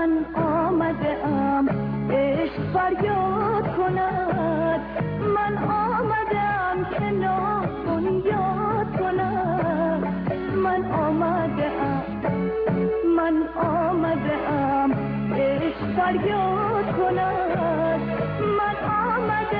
من آمده ام عشق فریاد کند، من آمده ام که ناخن یاد کند، من آمده ام عشق فریاد کند، من آمده